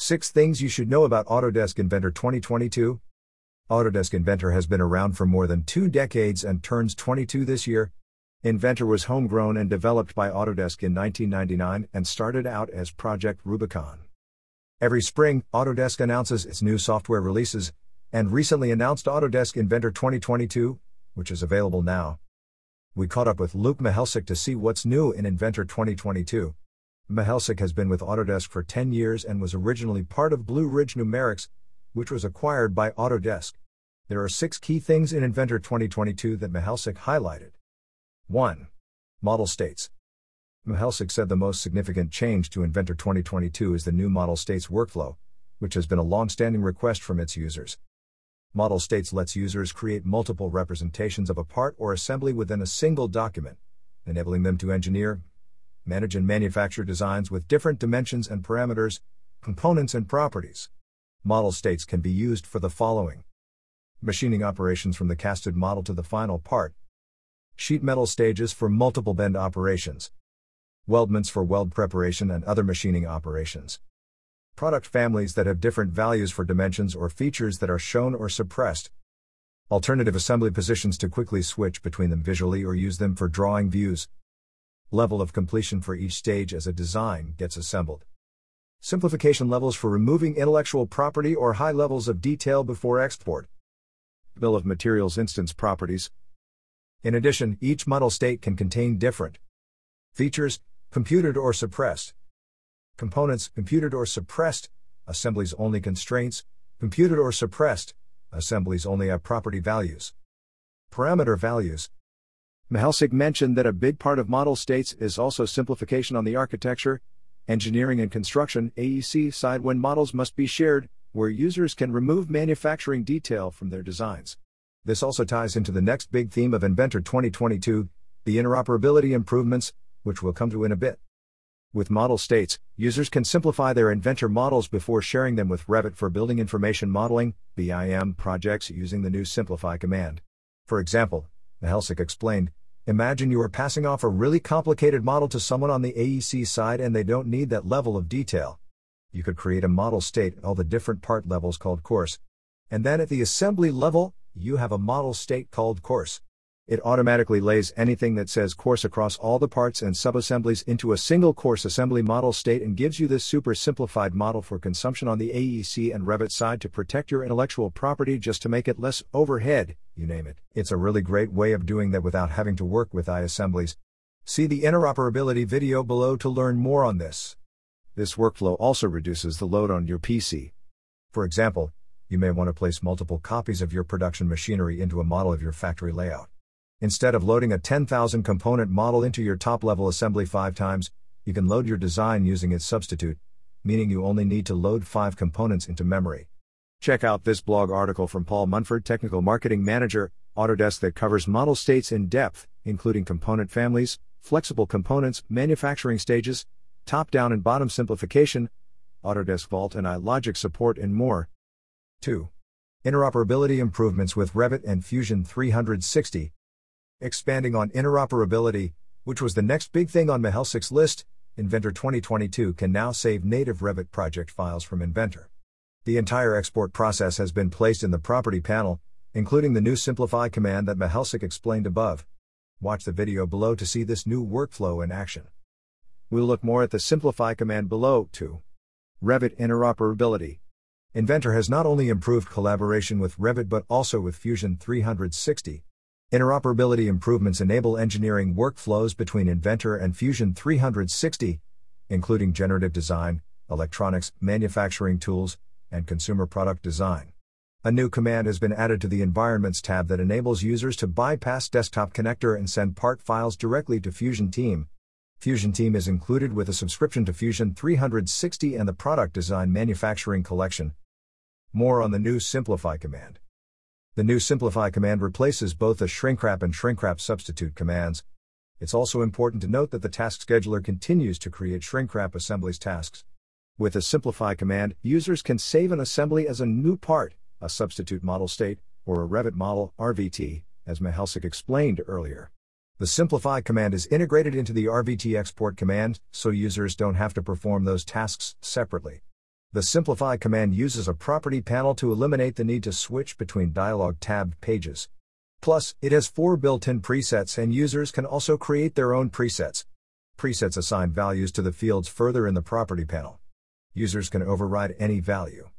6 Things You Should Know About Autodesk Inventor 2022. Autodesk Inventor has been around for more than 2 decades and turns 22 this year. Inventor was homegrown and developed by Autodesk in 1999 and started out as Project Rubicon. Every spring, Autodesk announces its new software releases, and recently announced Autodesk Inventor 2022, which is available now. We caught up with Luke Michalczyk to see what's new in Inventor 2022. Michalczyk has been with Autodesk for 10 years and was originally part of Blue Ridge Numerics, which was acquired by Autodesk. There are 6 key things in Inventor 2022 that Michalczyk highlighted. 1. Model states. Michalczyk said the most significant change to Inventor 2022 is the new model states workflow, which has been a long-standing request from its users. Model states lets users create multiple representations of a part or assembly within a single document, enabling them to engineer, manage and manufacture designs with different dimensions and parameters, components and properties. Model states can be used for the following: machining operations from the casted model to the final part, sheet metal stages for multiple bend operations, weldments for weld preparation and other machining operations, product families that have different values for dimensions or features that are shown or suppressed, alternative assembly positions to quickly switch between them visually or use them for drawing views, level of completion for each stage as a design gets assembled, simplification levels for removing intellectual property or high levels of detail before export, bill of materials instance properties. In addition, each model state can contain different features, computed or suppressed, components, computed or suppressed, assemblies only constraints, computed or suppressed, assemblies only have property values, parameter values. Michalczyk mentioned that a big part of model states is also simplification on the architecture, engineering and construction (AEC) side when models must be shared, where users can remove manufacturing detail from their designs. This also ties into the next big theme of Inventor 2022, the interoperability improvements, which we'll come to in a bit. With model states, users can simplify their Inventor models before sharing them with Revit for building information modeling (BIM) projects using the new Simplify command. For example, Michalczyk explained, imagine you are passing off a really complicated model to someone on the AEC side and they don't need that level of detail. You could create a model state at all the different part levels called coarse. And then at the assembly level, you have a model state called coarse. It automatically lays anything that says coarse across all the parts and subassemblies into a single coarse assembly model state and gives you this super simplified model for consumption on the AEC and Revit side to protect your intellectual property, just to make it less overhead, you name it. It's a really great way of doing that without having to work with iAssemblies. See the interoperability video below to learn more on this. This workflow also reduces the load on your PC. For example, you may want to place multiple copies of your production machinery into a model of your factory layout. Instead of loading a 10,000 component model into your top-level assembly 5 times, you can load your design using its substitute, meaning you only need to load 5 components into memory. Check out this blog article from Paul Munford, Technical Marketing Manager, Autodesk, that covers model states in depth, including component families, flexible components, manufacturing stages, top-down and bottom simplification, Autodesk Vault and iLogic support, and more. 2. Interoperability improvements with Revit and Fusion 360. Expanding on interoperability, which was the next big thing on Michalczyk's list, Inventor 2022 can now save native Revit project files from Inventor. The entire export process has been placed in the property panel, including the new Simplify command that Michalczyk explained above. Watch the video below to see this new workflow in action. We'll look more at the Simplify command below. 2. Revit interoperability. Inventor has not only improved collaboration with Revit but also with Fusion 360. Interoperability improvements enable engineering workflows between Inventor and Fusion 360, including generative design, electronics, manufacturing tools, and consumer product design. A new command has been added to the Environments tab that enables users to bypass Desktop Connector and send part files directly to Fusion Team. Fusion Team is included with a subscription to Fusion 360 and the Product Design Manufacturing Collection. More on the new Simplify command. The new Simplify command replaces both the shrinkwrap and shrinkwrap substitute commands. It's also important to note that the task scheduler continues to create shrinkwrap assemblies tasks. With the Simplify command, users can save an assembly as a new part, a substitute model state, or a Revit model, RVT, as Michalczyk explained earlier. The Simplify command is integrated into the RVT export command, so users don't have to perform those tasks separately. The Simplify command uses a property panel to eliminate the need to switch between dialog tabbed pages. Plus, it has 4 built-in presets and users can also create their own presets. Presets assign values to the fields further in the property panel. Users can override any value.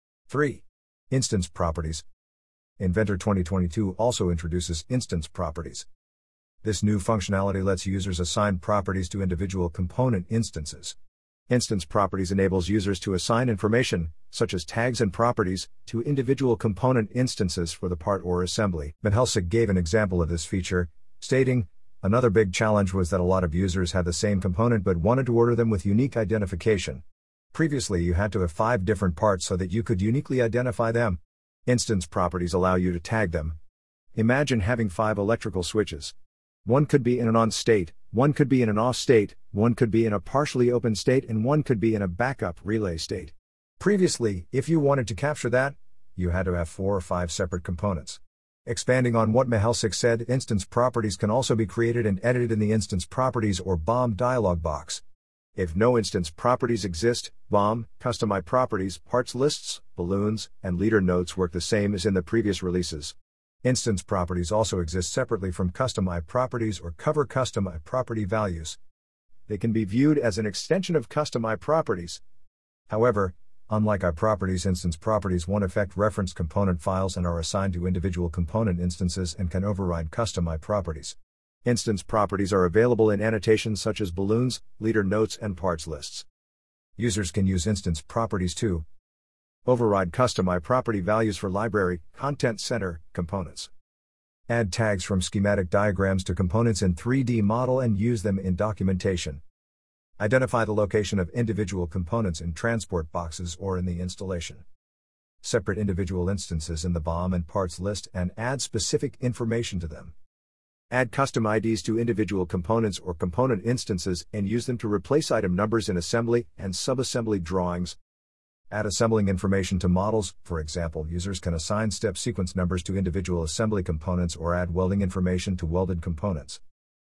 3. Instance properties. Inventor 2022 also introduces instance properties. This new functionality lets users assign properties to individual component instances. Instance properties enables users to assign information, such as tags and properties, to individual component instances for the part or assembly. Mihelsik gave an example of this feature, stating, "Another big challenge was that a lot of users had the same component but wanted to order them with unique identification. Previously you had to have 5 different parts so that you could uniquely identify them. Instance properties allow you to tag them. Imagine having 5 electrical switches. One could be in an on state, one could be in an off state, one could be in a partially open state, and one could be in a backup relay state. Previously, if you wanted to capture that, you had to have 4 or 5 separate components." Expanding on what Mihelsik said, instance properties can also be created and edited in the Instance Properties or BOM dialog box. If no instance properties exist, BOM, Customize Properties, Parts Lists, Balloons, and Leader Notes work the same as in the previous releases. Instance properties also exist separately from Customize Properties or cover Customize Property values. They can be viewed as an extension of Customize Properties. However, unlike iProperties, instance properties won't affect referenced component files and are assigned to individual component instances and can override Customize Properties. Instance properties are available in annotations such as balloons, leader notes, and parts lists. Users can use instance properties to override Customize Property values for library, content center, components. Add tags from schematic diagrams to components in 3D model and use them in documentation. Identify the location of individual components in transport boxes or in the installation. Separate individual instances in the BOM and parts list and add specific information to them. Add custom IDs to individual components or component instances and use them to replace item numbers in assembly and subassembly drawings. Add assembling information to models. For example, users can assign step sequence numbers to individual assembly components or add welding information to welded components.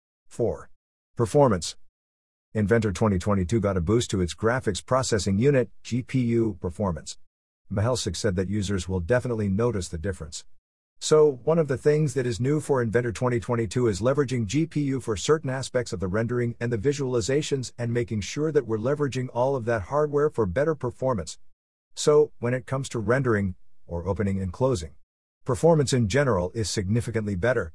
4. Performance. Inventor 2022 got a boost to its graphics processing unit, GPU, performance. Mihelsik said that users will definitely notice the difference. So, one of the things that is new for Inventor 2022 is leveraging GPU for certain aspects of the rendering and the visualizations and making sure that we're leveraging all of that hardware for better performance. So, when it comes to rendering, or opening and closing, performance in general is significantly better.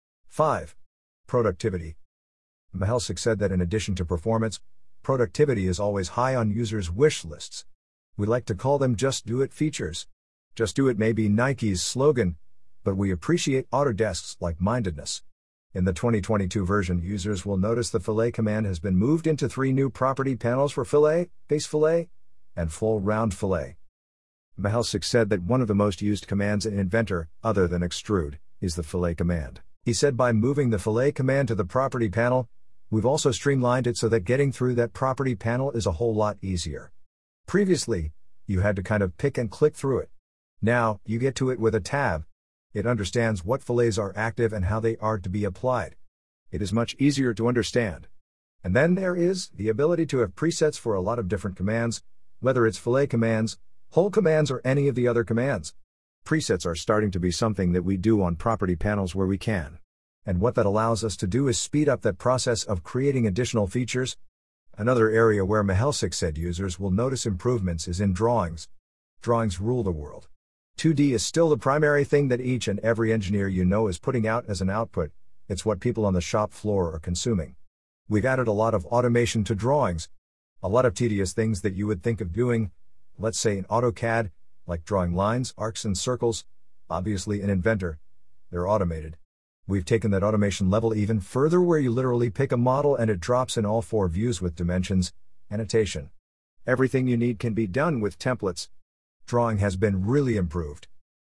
5. Productivity. Mihelsik said that in addition to performance, productivity is always high on users' wish lists. We like to call them Just Do It features. Just Do It may be Nike's slogan, but we appreciate Autodesk's like-mindedness. In the 2022 version, users will notice the fillet command has been moved into 3 new property panels for fillet, base fillet, and full round fillet. Mihelsik said that one of the most used commands in Inventor, other than extrude, is the fillet command. He said by moving the fillet command to the property panel, we've also streamlined it so that getting through that property panel is a whole lot easier. Previously, you had to kind of pick and click through it. Now, you get to it with a tab. It understands what fillets are active and how they are to be applied. It is much easier to understand. And then there is the ability to have presets for a lot of different commands, whether it's fillet commands, whole commands, or any of the other commands. Presets are starting to be something that we do on property panels where we can. And what that allows us to do is speed up that process of creating additional features. Another area where Mihelsik said users will notice improvements is in drawings. Drawings rule the world. 2D is still the primary thing that each and every engineer you know is putting out as an output. It's what people on the shop floor are consuming. We've added a lot of automation to drawings. A lot of tedious things that you would think of doing, let's say in AutoCAD, like drawing lines, arcs, and circles. Obviously in Inventor, they're automated. We've taken that automation level even further, where you literally pick a model and it drops in all 4 views with dimensions, annotation. Everything you need can be done with templates. Drawing has been really improved.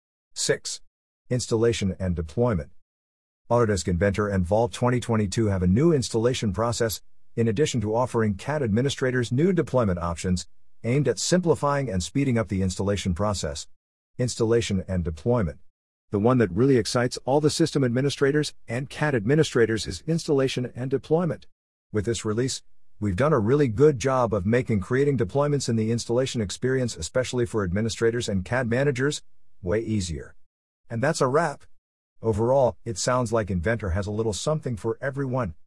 6. Installation and deployment. Autodesk Inventor and Vault 2022 have a new installation process, in addition to offering CAD administrators new deployment options, aimed at simplifying and speeding up the installation process. Installation and deployment. The one that really excites all the system administrators and CAD administrators is installation and deployment. With this release, We've done a really good job of making creating deployments in the installation experience, especially for administrators and CAD managers, way easier. And that's a wrap. Overall, it sounds like Inventor has a little something for everyone.